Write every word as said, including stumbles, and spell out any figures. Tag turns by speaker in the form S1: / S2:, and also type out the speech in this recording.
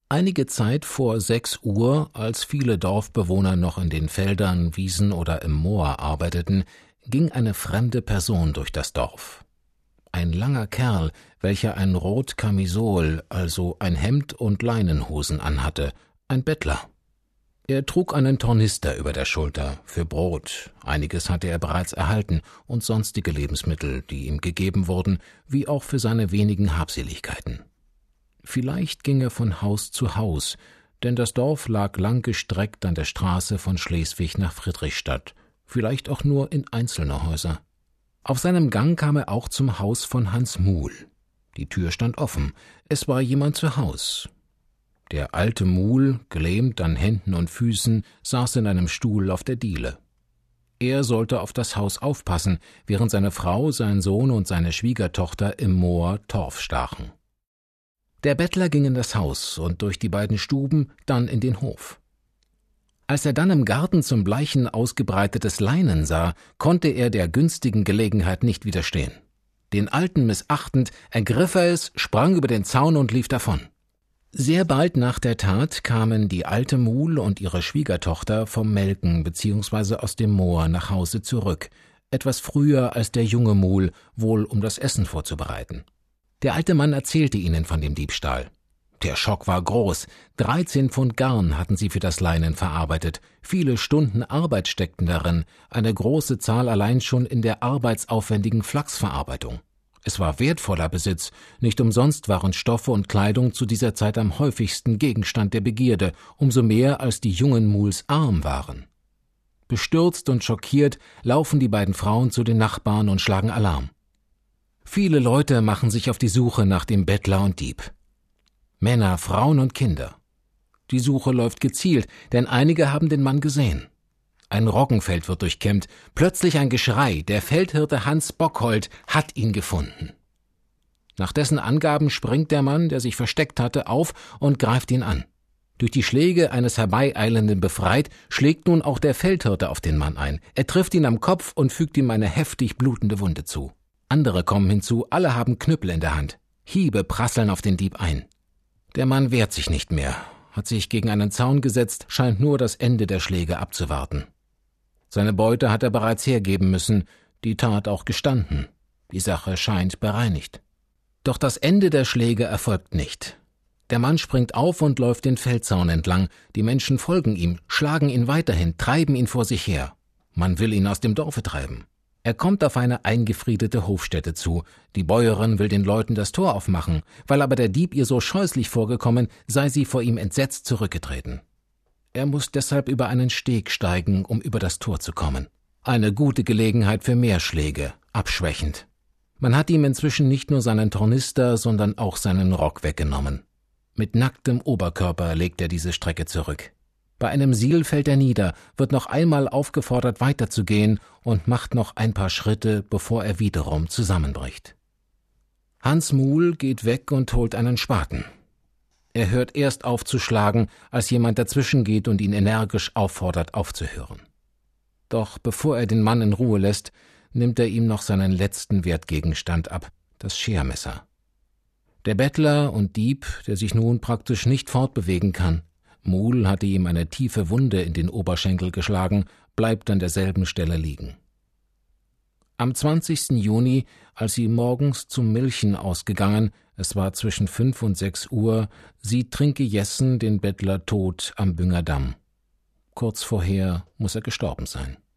S1: Einige Zeit vor sechs Uhr, als viele Dorfbewohner noch in den Feldern, Wiesen oder im Moor arbeiteten, ging eine fremde Person durch das Dorf. Ein langer Kerl, welcher ein Rotkamisol, also ein Hemd und Leinenhosen anhatte, ein Bettler. Er trug einen Tornister über der Schulter für Brot, einiges hatte er bereits erhalten, und sonstige Lebensmittel, die ihm gegeben wurden, wie auch für seine wenigen Habseligkeiten. Vielleicht ging er von Haus zu Haus, denn das Dorf lag langgestreckt an der Straße von Schleswig nach Friedrichstadt, vielleicht auch nur in einzelne Häuser. Auf seinem Gang kam er auch zum Haus von Hans Muhl. Die Tür stand offen, es war jemand zu Haus. Der alte Muhl, gelähmt an Händen und Füßen, saß in einem Stuhl auf der Diele. Er sollte auf das Haus aufpassen, während seine Frau, sein Sohn und seine Schwiegertochter im Moor Torf stachen. Der Bettler ging in das Haus und durch die beiden Stuben, dann in den Hof. Als er dann im Garten zum Bleichen ausgebreitetes Leinen sah, konnte er der günstigen Gelegenheit nicht widerstehen. Den Alten missachtend ergriff er es, sprang über den Zaun und lief davon. Sehr bald nach der Tat kamen die alte Muhl und ihre Schwiegertochter vom Melken bzw. aus dem Moor nach Hause zurück, etwas früher als der junge Muhl, wohl um das Essen vorzubereiten. Der alte Mann erzählte ihnen von dem Diebstahl. Der Schock war groß, dreizehn Pfund Garn hatten sie für das Leinen verarbeitet, viele Stunden Arbeit steckten darin, eine große Zahl allein schon in der arbeitsaufwendigen Flachsverarbeitung. Es war wertvoller Besitz, nicht umsonst waren Stoffe und Kleidung zu dieser Zeit am häufigsten Gegenstand der Begierde, umso mehr als die jungen Muhls arm waren. Bestürzt und schockiert laufen die beiden Frauen zu den Nachbarn und schlagen Alarm. Viele Leute machen sich auf die Suche nach dem Bettler und Dieb. Männer, Frauen und Kinder. Die Suche läuft gezielt, denn einige haben den Mann gesehen. Ein Roggenfeld wird durchkämmt, plötzlich ein Geschrei, der Feldhirte Hans Bockhold hat ihn gefunden. Nach dessen Angaben springt der Mann, der sich versteckt hatte, auf und greift ihn an. Durch die Schläge eines Herbeieilenden befreit, schlägt nun auch der Feldhirte auf den Mann ein. Er trifft ihn am Kopf und fügt ihm eine heftig blutende Wunde zu. Andere kommen hinzu, alle haben Knüppel in der Hand. Hiebe prasseln auf den Dieb ein. Der Mann wehrt sich nicht mehr, hat sich gegen einen Zaun gesetzt, scheint nur das Ende der Schläge abzuwarten. Seine Beute hat er bereits hergeben müssen, die Tat auch gestanden. Die Sache scheint bereinigt. Doch das Ende der Schläge erfolgt nicht. Der Mann springt auf und läuft den Feldzaun entlang. Die Menschen folgen ihm, schlagen ihn weiterhin, treiben ihn vor sich her. Man will ihn aus dem Dorfe treiben. Er kommt auf eine eingefriedete Hofstätte zu. Die Bäuerin will den Leuten das Tor aufmachen. Weil aber der Dieb ihr so scheußlich vorgekommen, sei sie vor ihm entsetzt zurückgetreten. Er muss deshalb über einen Steg steigen, um über das Tor zu kommen. Eine gute Gelegenheit für mehr Schläge, abschwächend. Man hat ihm inzwischen nicht nur seinen Tornister, sondern auch seinen Rock weggenommen. Mit nacktem Oberkörper legt er diese Strecke zurück. Bei einem Siel fällt er nieder, wird noch einmal aufgefordert weiterzugehen und macht noch ein paar Schritte, bevor er wiederum zusammenbricht. Hans Muhl geht weg und holt einen Spaten. Er hört erst auf zu schlagen, als jemand dazwischen geht und ihn energisch auffordert, aufzuhören. Doch bevor er den Mann in Ruhe lässt, nimmt er ihm noch seinen letzten Wertgegenstand ab, das Schermesser. Der Bettler und Dieb, der sich nun praktisch nicht fortbewegen kann, Muhl hatte ihm eine tiefe Wunde in den Oberschenkel geschlagen, bleibt an derselben Stelle liegen. Am zwanzigsten Juni, als sie morgens zum Milchen ausgegangen, es war zwischen fünf und sechs Uhr, sieht Trinke Jessen den Bettler tot am Bünger Damm. Kurz vorher muss er gestorben sein.